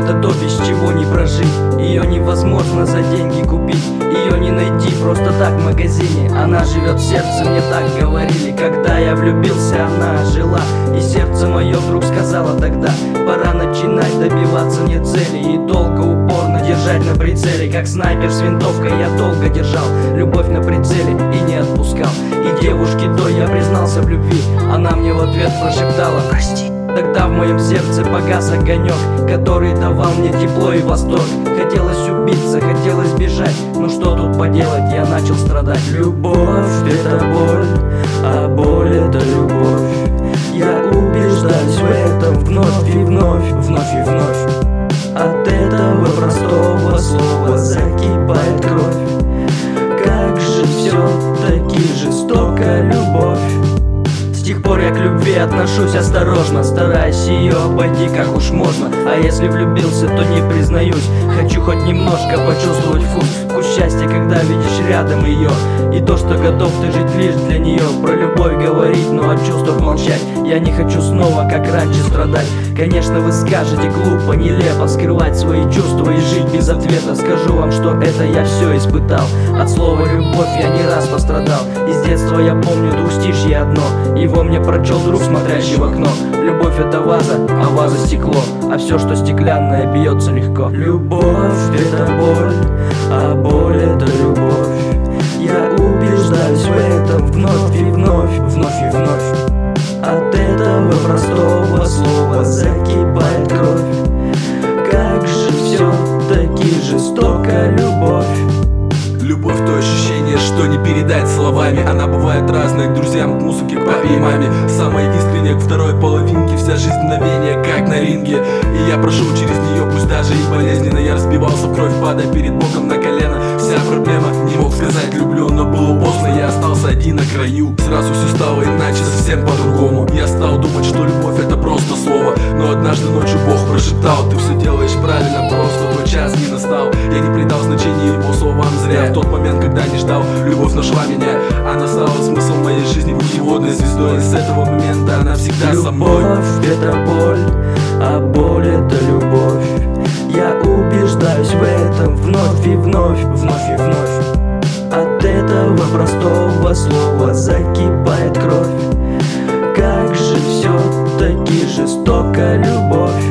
это то, без чего не прожить. Ее невозможно за деньги купить, ее не найти просто так в магазине. Она живет в сердце, мне так говорили. Когда я влюбился, она жила, и сердце мое вдруг сказала тогда: пора начинать добиваться мне цели. И долго, упорно держать на прицеле, как снайпер с винтовкой я долго держал любовь на прицеле и не отпускал. И девушке той я признался в любви, она мне в ответ прошептала: прости. Тогда в моем сердце погас огонек, который давал мне тепло и восторг. Хотелось убиться, хотелось бежать, но что тут поделать, я начал страдать. Любовь — это боль, а боль — это любовь. Я убеждаюсь в этом вновь и вновь, вновь и вновь. От этого простого слова закипает кровь. Как же все-таки жестока любовь. С тех пор я к любви отношусь осторожно, стараясь ее обойти как уж можно. А если влюбился, то не признаюсь. Хочу хоть немножко почувствовать вкус счастья, когда видишь рядом ее. И то, что готов ты жить лишь для нее. Про любовь говорить, но о чувствах молчать. Я не хочу снова, как раньше, страдать. Конечно, вы скажете: глупо, нелепо скрывать свои чувства и жить без ответа. Скажу вам, что это я все испытал. От слова любовь я не раз пострадал. Из детства я помню двустишье одно. Его мне прочел друг, смотрящий в окно. Любовь — это ваза, а ваза — стекло. А все, что стеклянное, бьется легко. Любовь — это боль, а боль — это любовь. Я убеждаюсь в этом вновь и вновь, вновь и вновь. От этого простого слова закипает кровь. Как же все-таки жестока любовь. Любовь — то ощущение, что не передать словами. Она бывает разной, к друзьям, к музыке, к папе и маме. Самое искреннее к второй половинке. Вся жизнь мгновение, как на ринге. И я прошел через нее, пусть даже и болезненно. Я разбивался в кровь, падая перед Богом на колено. Вся проблема, не мог сказать люблю, но было поздно. Я остался один на краю. Сразу все стало иначе, совсем по-другому. Я стал думать, что любовь — это просто слово. Но однажды ночью Бог прошептал: ты все делаешь правильно, просто твой час не настал. Я не придал значения его словам зря. В тот момент, когда не ждал, любовь нашла меня. Она стала смысл моей жизни, путеводной звездой. И с этого момента она всегда со мной. Любовь — это боль, а боль — это любовь. Я убеждаюсь в этом вновь и вновь, вновь и вновь. От этого простого слова закипает кровь. Как же все-таки жестока любовь.